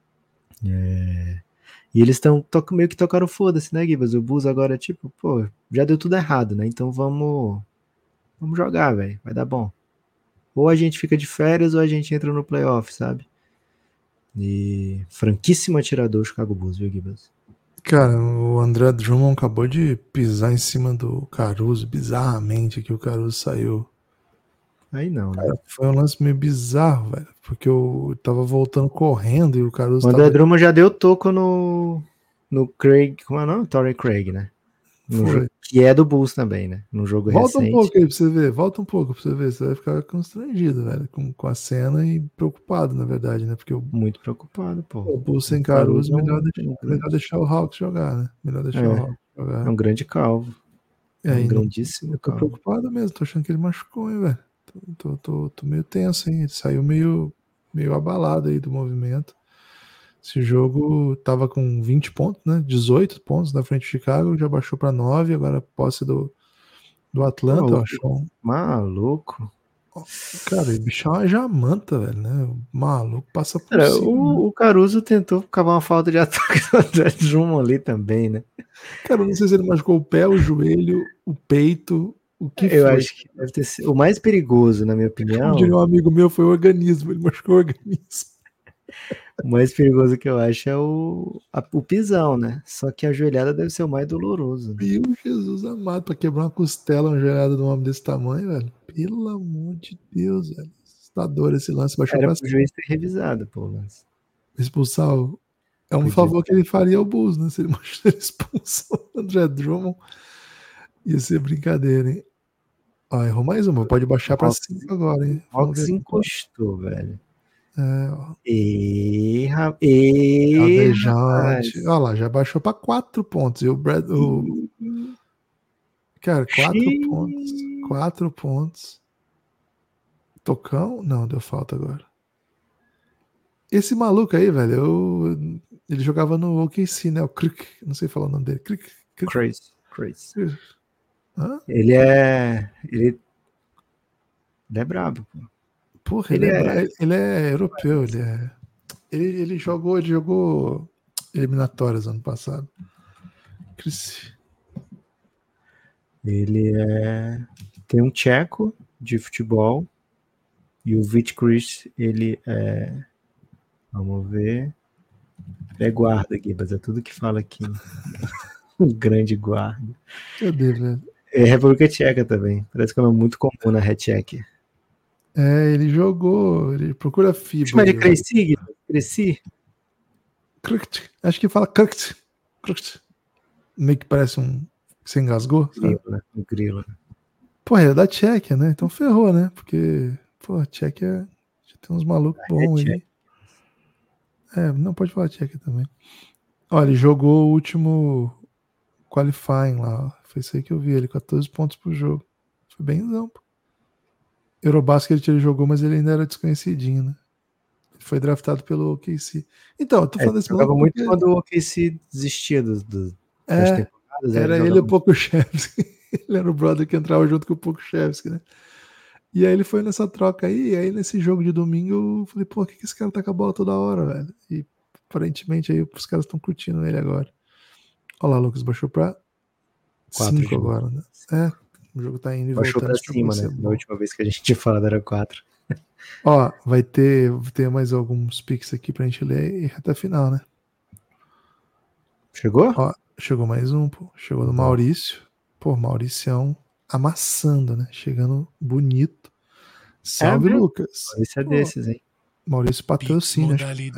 E eles estão meio que tocaram foda-se, né, Gibas? O Bulls agora, tipo, pô, já deu tudo errado, né? Então vamos jogar, velho. Vai dar bom. Ou a gente fica de férias ou a gente entra no playoff, sabe? E franquíssimo atirador o Chicago Bulls, viu, Gibas? Cara, o André Drummond acabou de pisar em cima do Caruso, bizarramente, que o Caruso saiu. Aí não, né? Cara, foi um lance meio bizarro, velho, porque eu tava voltando correndo e o Caruso O André tava... Drummond já deu toco no Craig, como é o nome? Torrey Craig, né? Que é do Bulls também, né? No jogo Volta recente. um pouco aí pra você ver, você vai ficar constrangido, velho, com a cena e preocupado, na verdade, né? Porque Muito preocupado, pô. o Bulls sem Caruso, melhor deixar o Hawks jogar, né? Melhor deixar o Hawks jogar. É um grande calvo. É um grandíssimo eu tô calvo. preocupado mesmo, tô achando que ele machucou, hein, velho. Tô meio tenso, hein? Ele saiu meio abalado aí do movimento. Esse jogo tava com 20 pontos, né? 18 pontos na frente do Chicago, já baixou para 9, agora posse do Atlanta, eu acho. Maluco. Cara, o bicho é uma jamanta, velho, né? O maluco passa por Cara, cima. o Caruso tentou cavar uma falta de ataque do André Drummond ali também, né? Cara, eu não sei se ele machucou o pé, o joelho, o peito, o que Eu foi. acho que deve ter sido o mais perigoso, na minha opinião. Como diria um amigo meu, foi o organismo, ele machucou o organismo. O mais perigoso que eu acho é o pisão, né? Só que a joelhada deve ser o mais doloroso. Né? Meu Jesus amado, pra quebrar uma costela, uma joelhada de um homem desse tamanho, velho. Pelo amor de Deus, velho. Assustador esse lance, baixou Era pra pro juiz ter revisado, pô. Mas... expulsar é um favor que ele faria ao Bulls, né? Se ele expulsar o André Drummond, ia ser brincadeira, hein? Ó, errou mais uma, pode baixar pra 5 agora, hein? O Hawks encostou, velho. Aldejante. Olha lá, já baixou para 4 pontos. E o Brad. Cara, 4 pontos. 4 pontos. Tocão? Não, deu falta agora. Esse maluco aí, velho, ele jogava no OKC, né? O Crick, não sei falar o nome dele. Chris. Hã? Ele é brabo, pô. Porra, ele é europeu, ele jogou eliminatórias ano passado. Chris. Ele tem um tcheco de futebol e o Vit Chris, ele vamos ver, é guarda, Gibas, é tudo que fala aqui. Um grande guarda. Cadê, velho? É República Tcheca também, parece que é muito comum na Tchequia. Ele jogou, ele procura FIBA. Chama de Cresci? Acho que fala Krkt. Meio que parece um. Você engasgou? Um grilo. Pô, é da Tchequia, né? Então ferrou, né? Porque, pô, a Tchequia já tem uns malucos bons aí. Não pode falar Tchequia também. Olha, ele jogou o último qualifying lá. Foi isso aí que eu vi ele, 14 pontos por jogo. Foi bem amplo. Eurobasket ele jogou, mas ele ainda era desconhecidinho, né? Ele foi draftado pelo OKC. Então, eu tô falando desse maluco muito quando o OKC desistia das temporadas. Era ele e o Pokusevski. Ele era o brother que entrava junto com o Pokusevski, né? E aí ele foi nessa troca aí, e aí nesse jogo de domingo eu falei, pô, que esse cara tá com a bola toda hora, velho? E aparentemente aí os caras estão curtindo ele agora. Olha lá, Lucas, baixou pra 5 agora, né? O jogo tá indo e baixou voltando. Pra cima, né? Da última vez que a gente tinha falado era 4. Ó, vai ter mais alguns pics aqui pra gente ler e reta final, né? Chegou? Ó, chegou mais um, pô. Chegou do Maurício. Pô, Mauricião amassando, né? Chegando bonito. Salve, Lucas. Maurício é desses, hein? Maurício patrocina.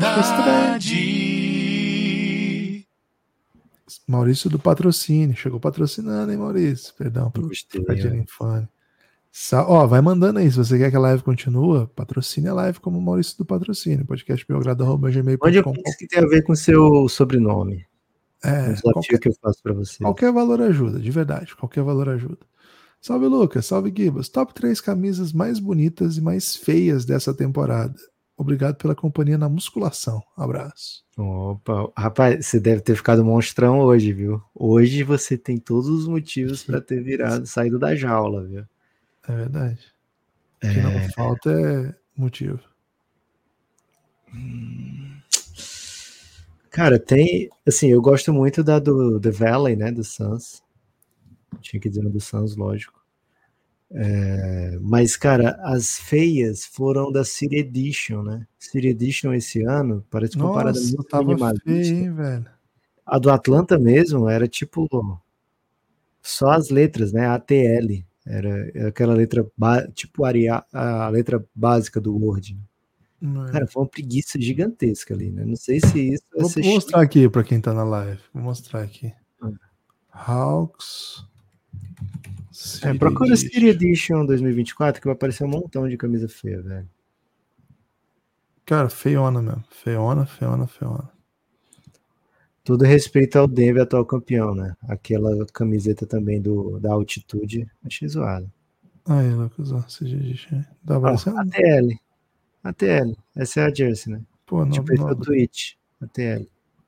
Maurício do patrocínio. Chegou patrocinando, hein, Maurício? Perdão pelo trocadilho infame. Ó, vai mandando aí. Se você quer que a live continue, patrocine a live como Maurício do patrocínio. podcastbelgrado@gmail.com. Onde o que tem a ver com o seu sobrenome? Um desafio que eu faço para você. Qualquer valor ajuda, de verdade. Qualquer valor ajuda. Salve, Lucas. Salve, Gibas. Top 3 camisas mais bonitas e mais feias dessa temporada. Obrigado pela companhia na musculação. Abraço. Opa, rapaz, você deve ter ficado monstrão hoje, viu? Hoje você tem todos os motivos para ter saído da jaula, viu? É verdade. O que não falta é motivo. Cara, tem, assim, eu gosto muito da do The Valley, né, do Suns. Tinha que dizer do Suns, lógico. Mas, cara, as feias foram da City Edition, né? City Edition esse ano, parece uma parada muito minimalista. Feio, hein, velho? A do Atlanta mesmo era tipo só as letras, né? ATL. Era aquela letra, tipo a letra básica do Word. Cara, foi uma preguiça gigantesca ali, né? Não sei se isso vai ser... Vou mostrar aqui para quem tá na live. Vou mostrar aqui. Hawks. Procura City Edition 2024 que vai aparecer um montão de camisa feia, velho. Cara, feiona mesmo. Feiona. Tudo respeito ao Denver, atual campeão, né? Aquela camiseta também da altitude, achei zoado. Aí, Lucas, ó, City Edition. Tá aparecendo? ATL. Essa é a jersey, né? Pô, não. Tipo, esse é o tweet. ATL.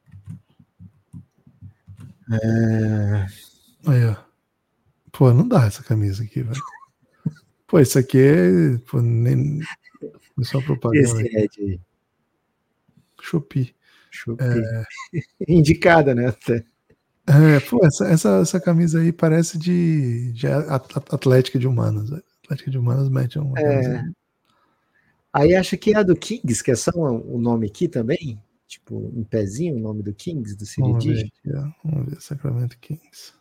Aí, ó. Pô, não dá essa camisa aqui, velho. Pô, isso aqui é. Pô, nem. Só propaganda. Esse Red aí. Shopee. Indicada, né? Até. Pô, essa camisa aí parece de Atlética de Humanas. Atlética de Humanas mete uma camisa. Aí acho que é a do Kings, que é só o nome aqui também. Tipo, um pezinho, o nome do Kings, do City Edition. Vamos ver, Sacramento Kings.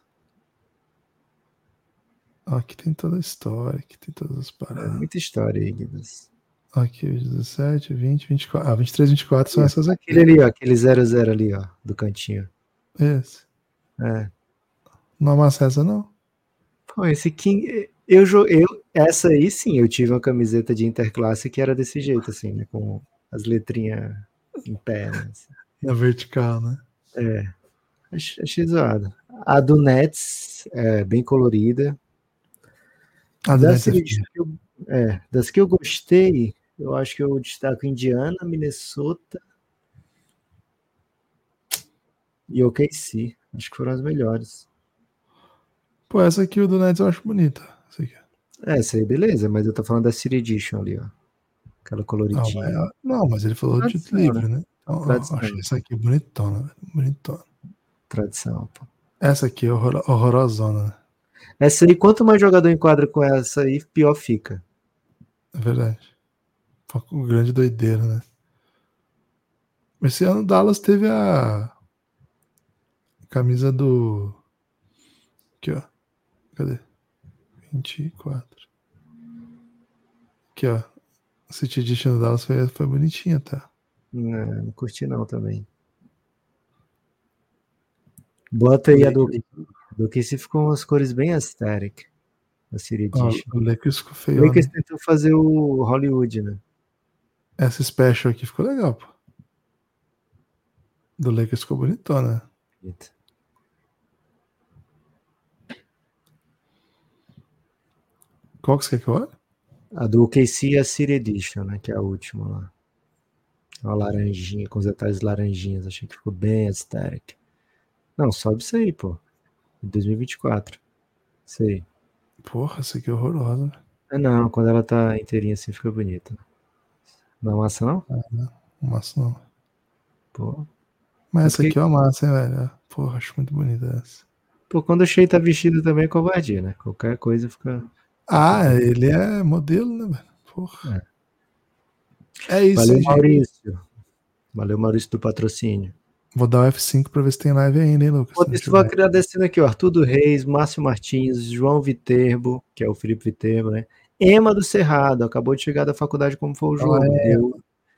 Aqui tem toda a história, aqui tem todas as paradas. Muita história aí, Guilherme. Aqui, 17, 20, 24. 23, 24 são essas aqui. Aquele ali, ó, aquele 00 ali, ó, do cantinho. Esse. Não amassa essa, não? Pô, esse King. Essa aí sim, eu tive uma camiseta de interclasse que era desse jeito, assim, né? Com as letrinhas em pé, né? Na vertical, né? Achei zoado. A do Nets é bem colorida. A do Nets das que eu gostei, eu acho que eu destaco Indiana, Minnesota e OKC. Acho que foram as melhores. Pô, essa aqui, o do Nets, eu acho bonita. Essa aí, beleza, mas eu tô falando da City Edition ali, ó. Aquela coloridinha. Não, mas ele falou de livre, né? Então, eu achei essa aqui bonitona, velho. Bonitona. Tradição, pô. Essa aqui é horrorosona, né? Essa aí, quanto mais jogador enquadra com essa aí, pior fica. É verdade. Um grande doideira, né? Esse ano o Dallas teve a camisa do... Aqui, ó. Cadê? 24. Aqui, ó. A City Edition do Dallas foi bonitinha, tá? Não curti não também. Bota aí a do que se ficou umas cores bem aesthetic. A City Edition. O Lakers ficou feio. O Lakers tentou fazer o Hollywood, né? Essa special aqui ficou legal, pô. Do Lakers ficou bonitona. Eita. Qual que você quer que eu olhe? A do OKC é a City Edition, né? Que é a última lá. Uma laranjinha, com os detalhes laranjinhas. Achei que ficou bem aesthetic. Não, sobe isso aí, pô. 2024. Isso aí. Porra, essa aqui é horrorosa. Não, quando ela tá inteirinha assim fica bonita. Não é massa, não? Não massa, não. Pô. Mas essa aqui é uma massa, hein, velho? Porra, acho muito bonita essa. Pô, quando o Shea tá vestido também é covardia, né? Qualquer coisa fica... ele é modelo, né, velho? Porra. É isso, Valeu, gente. Maurício. Valeu, Maurício, do patrocínio. Vou dar o F5 pra ver se tem live ainda, hein, Lucas? Vou agradecendo aqui, ó. Arthur Reis, Márcio Martins, João Viterbo, que é o Felipe Viterbo, né? Ema do Cerrado, acabou de chegar da faculdade, como foi o jogo.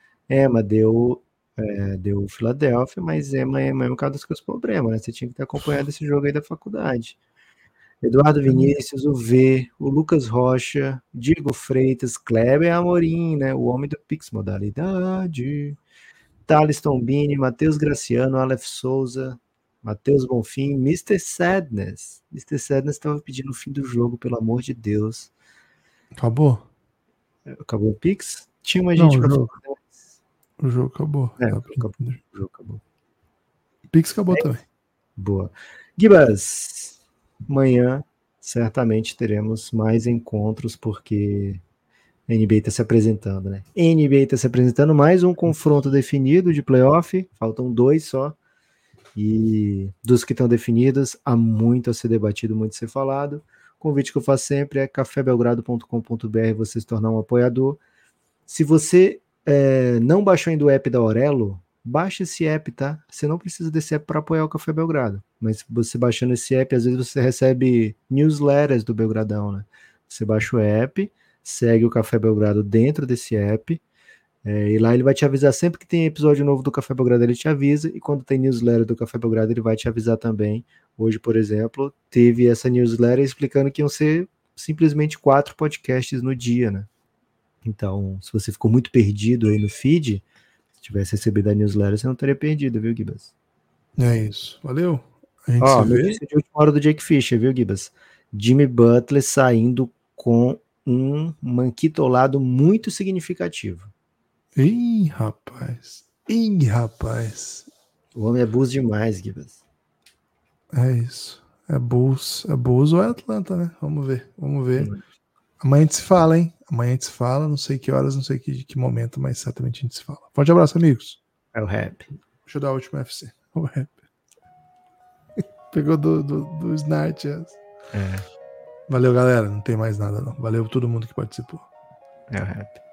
Deu Philadelphia, mas Ema é por causa dos seus problemas, né? Você tinha que ter acompanhado esse jogo aí da faculdade. Eduardo Vinícius, o V, o Lucas Rocha, Diego Freitas, Kleber Amorim, né? O homem do Pix Modalidade. Thales Tombini, Matheus Graciano, Aleph Souza, Matheus Bonfim, Mr. Sadness. Mr. Sadness estava pedindo o fim do jogo, pelo amor de Deus. Acabou? Acabou o Pix? Tinha uma gente pra falar. O jogo acabou. O jogo acabou. Pix acabou também. Boa. Gibas, amanhã certamente teremos mais encontros, porque a NBA está se apresentando, né? A NBA está se apresentando, mais um confronto definido de playoff, faltam 2 só. E dos que estão definidos, há muito a ser debatido, muito a ser falado. O convite que eu faço sempre é cafébelgrado.com.br, você se tornar um apoiador. Se você não baixou ainda o app da Aurelo, baixa esse app, tá? Você não precisa desse app para apoiar o Café Belgrado, mas você baixando esse app, às vezes você recebe newsletters do Belgradão, né? Você baixa o app, segue o Café Belgrado dentro desse app, e lá ele vai te avisar sempre que tem episódio novo do Café Belgrado, ele te avisa, e quando tem newsletter do Café Belgrado, ele vai te avisar também. Hoje, por exemplo, teve essa newsletter explicando que iam ser simplesmente 4 podcasts no dia, né? Então, se você ficou muito perdido aí no feed, se tivesse recebido a newsletter, você não teria perdido, viu, Gibas? É isso. Valeu. A gente se vê. Notícia de última hora do Jake Fisher, viu, Gibas? Jimmy Butler saindo com um manquitolado muito significativo. Ih, rapaz. O homem é Bulls demais, Gibas. É isso. É Bulls ou é Atlanta, né? Vamos ver. Amanhã a gente se fala, hein? Não sei que horas, não sei que momento, mas certamente a gente se fala. Forte abraço, amigos. É o rap. Deixa eu dar o último FC. O rap. Pegou do Snart. Valeu, galera. Não tem mais nada, não. Valeu todo mundo que participou. É o rap.